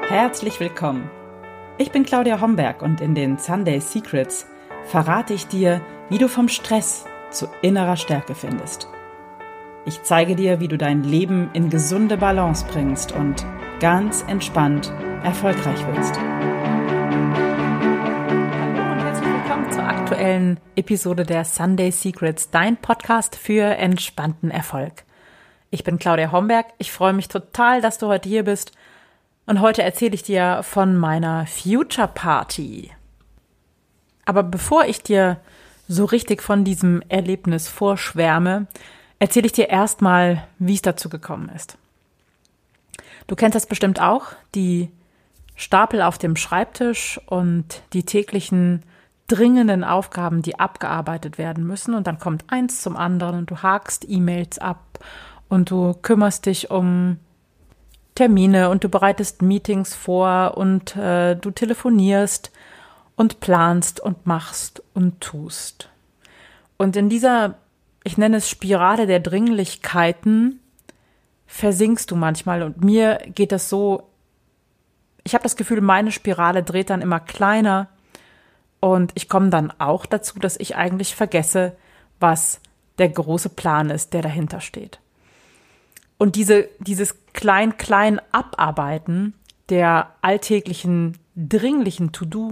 Herzlich willkommen. Ich bin Claudia Homberg und in den Sunday Secrets verrate ich dir, wie du vom Stress zu innerer Stärke findest. Ich zeige dir, wie du dein Leben in gesunde Balance bringst und ganz entspannt erfolgreich wirst. Hallo und herzlich willkommen zur aktuellen Episode der Sunday Secrets, dein Podcast für entspannten Erfolg. Ich bin Claudia Homberg, ich freue mich total, dass du heute hier bist. Und heute erzähle ich dir von meiner Future Party. Aber bevor ich dir so richtig von diesem Erlebnis vorschwärme, erzähle ich dir erstmal, wie es dazu gekommen ist. Du kennst das bestimmt auch, die Stapel auf dem Schreibtisch und die täglichen dringenden Aufgaben, die abgearbeitet werden müssen. Und dann kommt eins zum anderen und du hakst E-Mails ab und du kümmerst dich um Termine und du bereitest Meetings vor und du telefonierst und planst und machst und tust. Und in dieser, ich nenne es Spirale der Dringlichkeiten, versinkst du manchmal. Und mir geht das so, ich habe das Gefühl, meine Spirale dreht dann immer kleiner und ich komme dann auch dazu, dass ich eigentlich vergesse, was der große Plan ist, der dahinter steht. Und dieses klein Abarbeiten der alltäglichen, dringlichen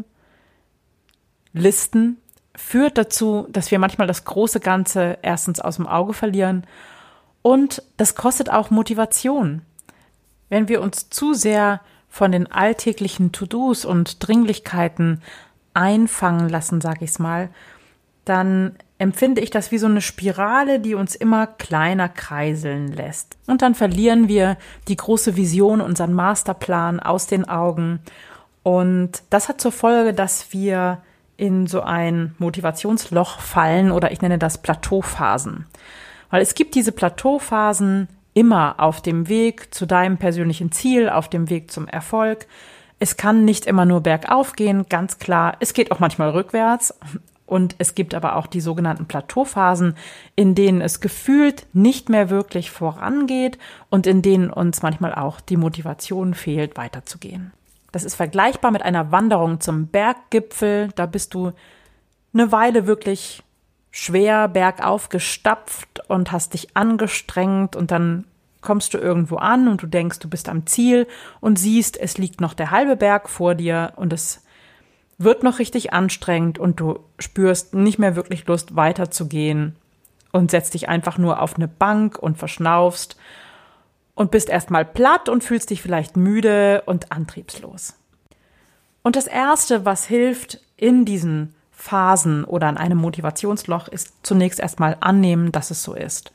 To-Do-Listen führt dazu, dass wir manchmal das große Ganze erstens aus dem Auge verlieren und das kostet auch Motivation. Wenn wir uns zu sehr von den alltäglichen To-Dos und Dringlichkeiten einfangen lassen, sage ich's mal, dann empfinde ich das wie so eine Spirale, die uns immer kleiner kreiseln lässt. Und dann verlieren wir die große Vision, unseren Masterplan aus den Augen. Und das hat zur Folge, dass wir in so ein Motivationsloch fallen oder ich nenne das Plateauphasen. Weil es gibt diese Plateauphasen immer auf dem Weg zu deinem persönlichen Ziel, auf dem Weg zum Erfolg. Es kann nicht immer nur bergauf gehen, ganz klar. Es geht auch manchmal rückwärts. Und es gibt aber auch die sogenannten Plateauphasen, in denen es gefühlt nicht mehr wirklich vorangeht und in denen uns manchmal auch die Motivation fehlt, weiterzugehen. Das ist vergleichbar mit einer Wanderung zum Berggipfel. Da bist du eine Weile wirklich schwer bergauf gestapft und hast dich angestrengt und dann kommst du irgendwo an und du denkst, du bist am Ziel und siehst, es liegt noch der halbe Berg vor dir und es wird noch richtig anstrengend und du spürst nicht mehr wirklich Lust, weiterzugehen und setzt dich einfach nur auf eine Bank und verschnaufst und bist erstmal platt und fühlst dich vielleicht müde und antriebslos. Und das Erste, was hilft in diesen Phasen oder an einem Motivationsloch, ist zunächst erstmal annehmen, dass es so ist.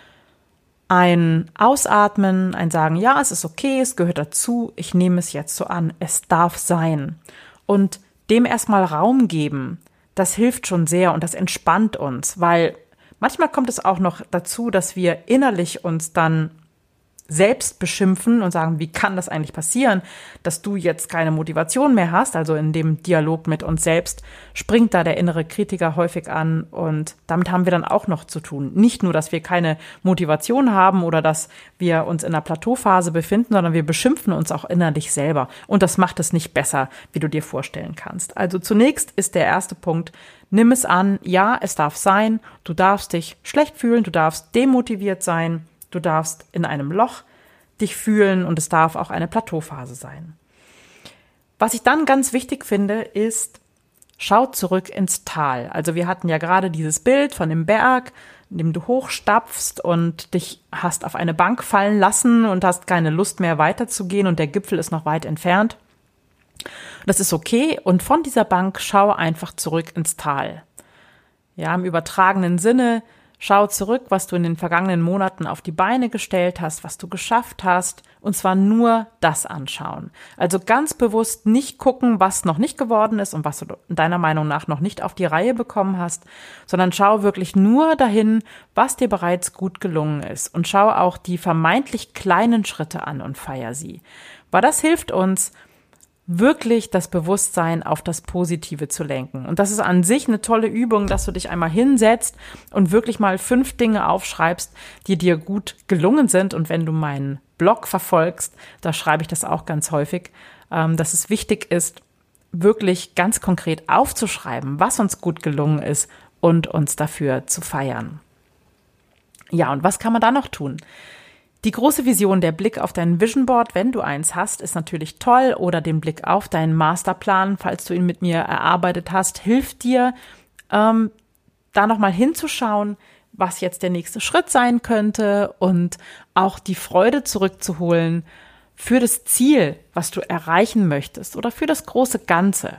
Ein Ausatmen, ein Sagen, ja, es ist okay, es gehört dazu, ich nehme es jetzt so an, es darf sein. Und dem erstmal Raum geben, das hilft schon sehr und das entspannt uns, weil manchmal kommt es auch noch dazu, dass wir innerlich uns dann selbst beschimpfen und sagen, wie kann das eigentlich passieren, dass du jetzt keine Motivation mehr hast? Also in dem Dialog mit uns selbst springt da der innere Kritiker häufig an und damit haben wir dann auch noch zu tun. Nicht nur, dass wir keine Motivation haben oder dass wir uns in einer Plateauphase befinden, sondern wir beschimpfen uns auch innerlich selber und das macht es nicht besser, wie du dir vorstellen kannst. Also zunächst ist der erste Punkt, nimm es an, ja, es darf sein, du darfst dich schlecht fühlen, du darfst demotiviert sein, du darfst in einem Loch dich fühlen und es darf auch eine Plateauphase sein. Was ich dann ganz wichtig finde, ist, schau zurück ins Tal. Also wir hatten ja gerade dieses Bild von dem Berg, in dem du hochstapfst und dich hast auf eine Bank fallen lassen und hast keine Lust mehr weiterzugehen und der Gipfel ist noch weit entfernt. Das ist okay und von dieser Bank schau einfach zurück ins Tal. Ja, im übertragenen Sinne, schau zurück, was du in den vergangenen Monaten auf die Beine gestellt hast, was du geschafft hast, und zwar nur das anschauen. Also ganz bewusst nicht gucken, was noch nicht geworden ist und was du deiner Meinung nach noch nicht auf die Reihe bekommen hast, sondern schau wirklich nur dahin, was dir bereits gut gelungen ist und schau auch die vermeintlich kleinen Schritte an und feier sie. Weil das hilft uns, wirklich das Bewusstsein auf das Positive zu lenken. Und das ist an sich eine tolle Übung, dass du dich einmal hinsetzt und wirklich mal 5 Dinge aufschreibst, die dir gut gelungen sind. Und wenn du meinen Blog verfolgst, da schreibe ich das auch ganz häufig, dass es wichtig ist, wirklich ganz konkret aufzuschreiben, was uns gut gelungen ist und uns dafür zu feiern. Ja, und was kann man da noch tun? Die große Vision, der Blick auf dein Vision Board, wenn du eins hast, ist natürlich toll, oder den Blick auf deinen Masterplan, falls du ihn mit mir erarbeitet hast, hilft dir, da nochmal hinzuschauen, was jetzt der nächste Schritt sein könnte und auch die Freude zurückzuholen für das Ziel, was du erreichen möchtest oder für das große Ganze.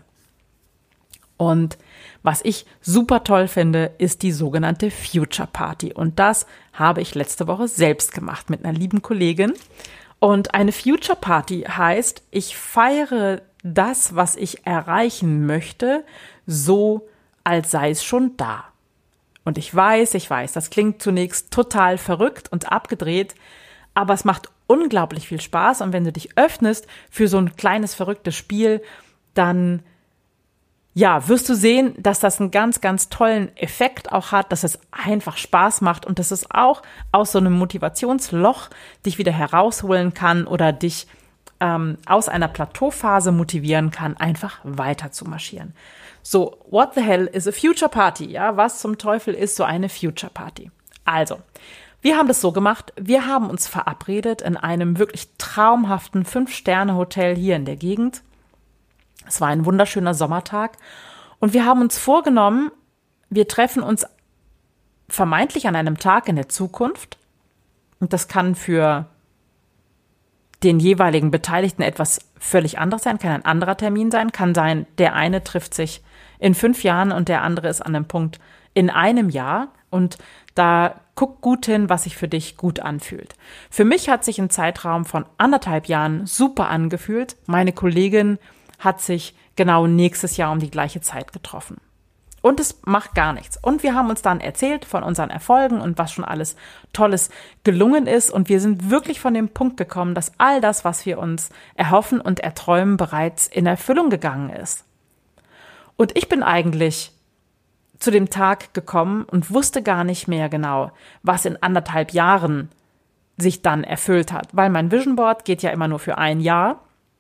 Und was ich super toll finde, ist die sogenannte Future Party. Und das habe ich letzte Woche selbst gemacht mit einer lieben Kollegin. Und eine Future Party heißt, ich feiere das, was ich erreichen möchte, so als sei es schon da. Und ich weiß, das klingt zunächst total verrückt und abgedreht, aber es macht unglaublich viel Spaß. Und wenn du dich öffnest für so ein kleines verrücktes Spiel, dann wirst du sehen, dass das einen ganz, ganz tollen Effekt auch hat, dass es einfach Spaß macht und dass es auch aus so einem Motivationsloch dich wieder herausholen kann oder dich aus einer Plateauphase motivieren kann, einfach weiter zu marschieren. So, what the hell is a Future Party? Ja, was zum Teufel ist so eine Future Party? Also, wir haben das so gemacht, wir haben uns verabredet in einem wirklich traumhaften 5-Sterne-Hotel hier in der Gegend. Es war ein wunderschöner Sommertag und wir haben uns vorgenommen, wir treffen uns vermeintlich an einem Tag in der Zukunft. Und das kann für den jeweiligen Beteiligten etwas völlig anderes sein, kann ein anderer Termin sein, kann sein, der eine trifft sich in 5 Jahren und der andere ist an einem Punkt in einem Jahr. Und da guck gut hin, was sich für dich gut anfühlt. Für mich hat sich ein Zeitraum von 1,5 Jahren super angefühlt. Meine Kollegin hat sich genau nächstes Jahr um die gleiche Zeit getroffen. Und es macht gar nichts. Und wir haben uns dann erzählt von unseren Erfolgen und was schon alles Tolles gelungen ist. Und wir sind wirklich von dem Punkt gekommen, dass all das, was wir uns erhoffen und erträumen, bereits in Erfüllung gegangen ist. Und ich bin eigentlich zu dem Tag gekommen und wusste gar nicht mehr genau, was in 1,5 Jahren sich dann erfüllt hat. Weil mein Vision Board geht ja immer nur für 1 Jahr.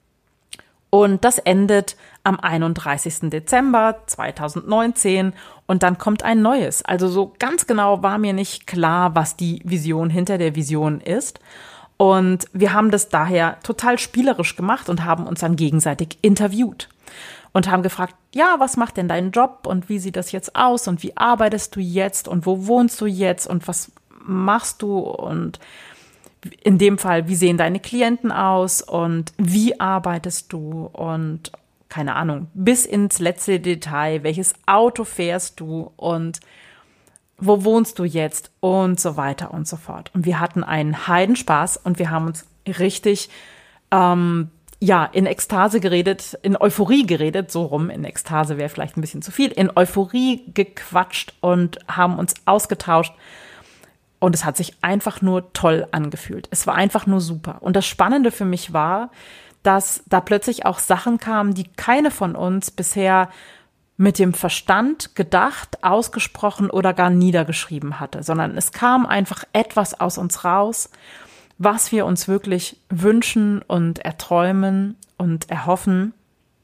Und das endet am 31. Dezember 2019 und dann kommt ein neues. Also so ganz genau war mir nicht klar, was die Vision hinter der Vision ist. Und wir haben das daher total spielerisch gemacht und haben uns dann gegenseitig interviewt und haben gefragt, ja, was macht denn dein Job und wie sieht das jetzt aus und wie arbeitest du jetzt und wo wohnst du jetzt und was machst du und in dem Fall, wie sehen deine Klienten aus und wie arbeitest du und keine Ahnung, bis ins letzte Detail, welches Auto fährst du und wo wohnst du jetzt und so weiter und so fort. Und wir hatten einen Heidenspaß und wir haben uns richtig in Ekstase geredet, in Euphorie geredet, so rum, in Ekstase wäre vielleicht ein bisschen zu viel, in Euphorie gequatscht und haben uns ausgetauscht. Und es hat sich einfach nur toll angefühlt. Es war einfach nur super. Und das Spannende für mich war, dass da plötzlich auch Sachen kamen, die keine von uns bisher mit dem Verstand gedacht, ausgesprochen oder gar niedergeschrieben hatte, sondern es kam einfach etwas aus uns raus, was wir uns wirklich wünschen und erträumen und erhoffen.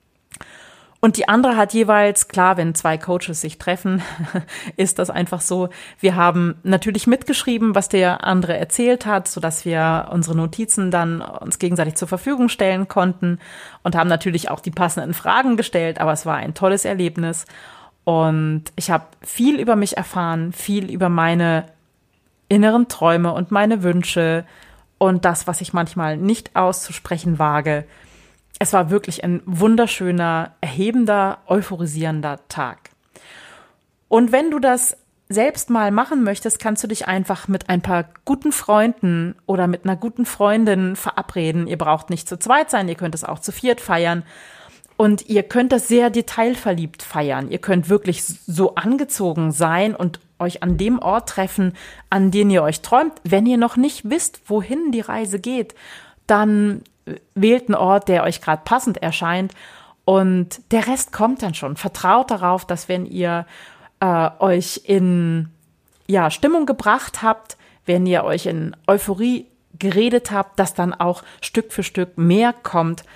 Und die andere hat jeweils, klar, wenn 2 Coaches sich treffen, ist das einfach so. Wir haben natürlich mitgeschrieben, was der andere erzählt hat, sodass wir unsere Notizen dann uns gegenseitig zur Verfügung stellen konnten und haben natürlich auch die passenden Fragen gestellt. Aber es war ein tolles Erlebnis und ich habe viel über mich erfahren, viel über meine inneren Träume und meine Wünsche und das, was ich manchmal nicht auszusprechen wage. Es war wirklich ein wunderschöner, erhebender, euphorisierender Tag. Und wenn du das selbst mal machen möchtest, kannst du dich einfach mit ein paar guten Freunden oder mit einer guten Freundin verabreden. Ihr braucht nicht zu zweit sein, ihr könnt es auch zu 4 feiern. Und ihr könnt das sehr detailverliebt feiern. Ihr könnt wirklich so angezogen sein und euch an dem Ort treffen, an den ihr euch träumt. Wenn ihr noch nicht wisst, wohin die Reise geht, dann wählt einen Ort, der euch gerade passend erscheint und der Rest kommt dann schon. Vertraut darauf, dass wenn ihr euch in Stimmung gebracht habt, wenn ihr euch in Euphorie geredet habt, dass dann auch Stück für Stück mehr kommt,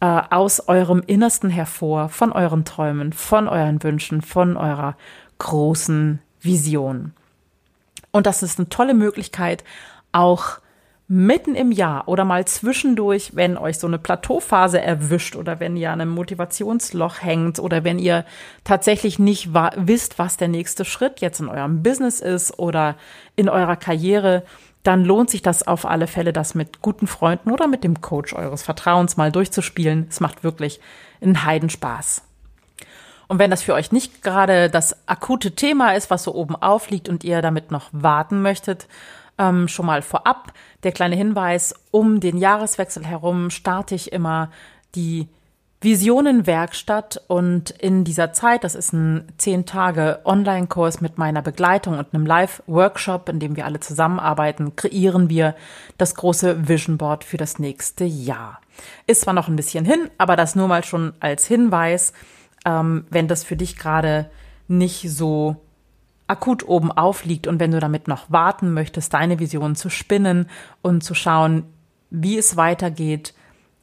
aus eurem Innersten hervor, von euren Träumen, von euren Wünschen, von eurer großen Vision. Und das ist eine tolle Möglichkeit, auch mitten im Jahr oder mal zwischendurch, wenn euch so eine Plateauphase erwischt oder wenn ihr an einem Motivationsloch hängt oder wenn ihr tatsächlich nicht wisst, was der nächste Schritt jetzt in eurem Business ist oder in eurer Karriere, dann lohnt sich das auf alle Fälle, das mit guten Freunden oder mit dem Coach eures Vertrauens mal durchzuspielen. Es macht wirklich einen Heidenspaß. Und wenn das für euch nicht gerade das akute Thema ist, was so oben aufliegt und ihr damit noch warten möchtet, schon mal vorab der kleine Hinweis, um den Jahreswechsel herum starte ich immer die Visionenwerkstatt und in dieser Zeit, das ist ein 10-Tage-Online-Kurs mit meiner Begleitung und einem Live-Workshop, in dem wir alle zusammenarbeiten, kreieren wir das große Vision Board für das nächste Jahr. Ist zwar noch ein bisschen hin, aber das nur mal schon als Hinweis, wenn das für dich gerade nicht so akut oben aufliegt und wenn du damit noch warten möchtest, deine Vision zu spinnen und zu schauen, wie es weitergeht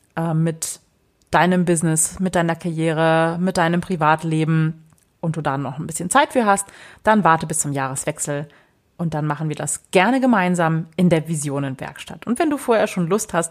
mit deinem Business, mit deiner Karriere, mit deinem Privatleben und du da noch ein bisschen Zeit für hast, dann warte bis zum Jahreswechsel und dann machen wir das gerne gemeinsam in der Visionenwerkstatt. Und wenn du vorher schon Lust hast,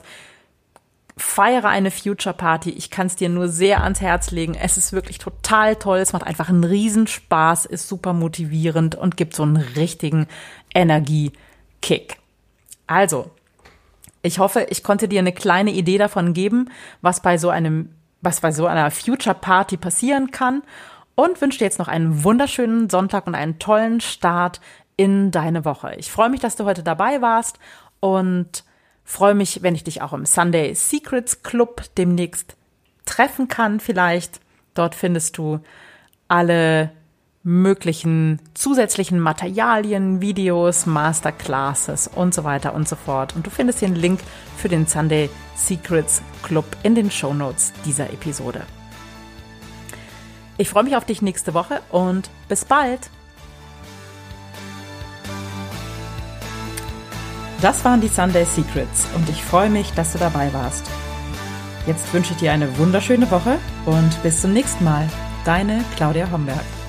feiere eine Future Party. Ich kann es dir nur sehr ans Herz legen. Es ist wirklich total toll. Es macht einfach einen Riesenspaß, ist super motivierend und gibt so einen richtigen Energiekick. Also, ich hoffe, ich konnte dir eine kleine Idee davon geben, was bei so einer Future Party passieren kann und wünsche dir jetzt noch einen wunderschönen Sonntag und einen tollen Start in deine Woche. Ich freue mich, dass du heute dabei warst und freue mich, wenn ich dich auch im Sunday Secrets Club demnächst treffen kann vielleicht. Dort findest du alle möglichen zusätzlichen Materialien, Videos, Masterclasses und so weiter und so fort. Und du findest hier einen Link für den Sunday Secrets Club in den Shownotes dieser Episode. Ich freue mich auf dich nächste Woche und bis bald! Das waren die Sunday Secrets und ich freue mich, dass du dabei warst. Jetzt wünsche ich dir eine wunderschöne Woche und bis zum nächsten Mal. Deine Claudia Homberg.